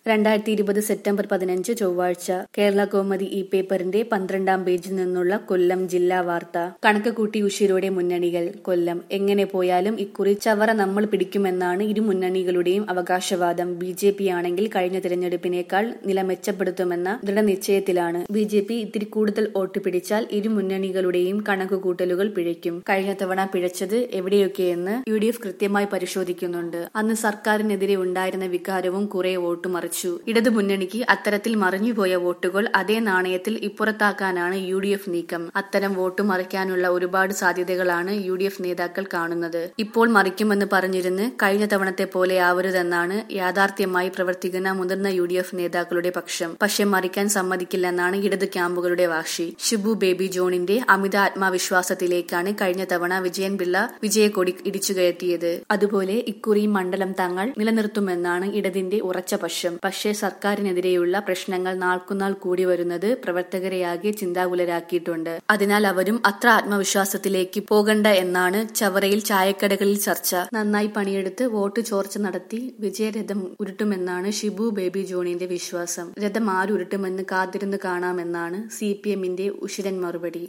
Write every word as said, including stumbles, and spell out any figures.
രണ്ടായിരത്തി ഇരുപത് സെപ്റ്റംബർ പതിനഞ്ച് ചൊവ്വാഴ്ച കേരള കൗമുദി ഈ പേപ്പറിന്റെ പന്ത്രണ്ടാം പേജിൽ നിന്നുള്ള കൊല്ലം ജില്ലാ വാർത്ത. കണക്ക് കൂട്ടി ഉശിരോടെ മുന്നണികൾ. കൊല്ലം. എങ്ങനെ പോയാലും ഇക്കുറി ചവറ നമ്മൾ പിടിക്കുമെന്നാണ് ഇരു മുന്നണികളുടെയും അവകാശവാദം. ബി ജെ പി ആണെങ്കിൽ കഴിഞ്ഞ തിരഞ്ഞെടുപ്പിനേക്കാൾ നില മെച്ചപ്പെടുത്തുമെന്ന ദൃഢനിശ്ചയത്തിലാണ്. ബി ജെ പി ഇത്തിരി കൂടുതൽ വോട്ട് പിടിച്ചാൽ ഇരു മുന്നണികളുടെയും കണക്കുകൂട്ടലുകൾ പിഴയ്ക്കും. കഴിഞ്ഞ തവണ പിഴച്ചത് എവിടെയൊക്കെയെന്ന് യു ഡി എഫ് കൃത്യമായി പരിശോധിക്കുന്നുണ്ട്. അന്ന് സർക്കാരിനെതിരെ ഉണ്ടായിരുന്ന വികാരവും കുറെ വോട്ട് മറിച്ചു. ഇടതു മുന്നണിക്ക് അത്തരത്തിൽ മറിഞ്ഞുപോയ വോട്ടുകൾ അതേ നാണയത്തിൽ ഇപ്പുറത്താക്കാനാണ് യു ഡി എഫ് നീക്കം. അത്തരം വോട്ട് മറിക്കാനുള്ള ഒരുപാട് സാധ്യതകളാണ് യു ഡി എഫ് നേതാക്കൾ കാണുന്നത്. ഇപ്പോൾ മറിക്കുമെന്ന് പറഞ്ഞിരുന്ന് കഴിഞ്ഞ തവണത്തെ പോലെ ആവരുതെന്നാണ് യാഥാർത്ഥ്യമായി പ്രവർത്തിക്കുന്ന മുതിർന്ന യു ഡി എഫ് നേതാക്കളുടെ പക്ഷം. പക്ഷെ മറിക്കാൻ സമ്മതിക്കില്ലെന്നാണ് ഇടത് ക്യാമ്പുകളുടെ വാശി. ഷിബു ബേബി ജോണിന്റെ അമിത ആത്മവിശ്വാസത്തിലേക്കാണ് കഴിഞ്ഞ തവണ വിജയൻ പിള്ള വിജയക്കൊടി ഇടിച്ചുകയറ്റിയത്. അതുപോലെ ഇക്കുറിയും മണ്ഡലം തങ്ങൾ നിലനിർത്തുമെന്നാണ് ഇടതിന്റെ ഉറച്ച പക്ഷം. പക്ഷേ സർക്കാരിനെതിരെയുള്ള പ്രശ്നങ്ങൾ നാൾക്കുനാൾ കൂടി വരുന്നത് പ്രവർത്തകരെയാകെ ചിന്താകുലരാക്കിയിട്ടുണ്ട്. അതിനാൽ അവരും അത്ര ആത്മവിശ്വാസത്തിലേക്ക് പോകണ്ട എന്നാണ് ചവറയിൽ ചായക്കടകളിൽ ചർച്ച. നന്നായി പണിയെടുത്ത് വോട്ട് ചോർച്ച നടത്തി വിജയരഥം ഉരുട്ടുമെന്നാണ് ഷിബു ബേബി ജോണിന്റെ വിശ്വാസം. രഥം ആരുരുട്ടുമെന്ന് കാത്തിരുന്ന് കാണാമെന്നാണ് സി പി എമ്മിന്റെ ഉശിരൻ മറുപടി.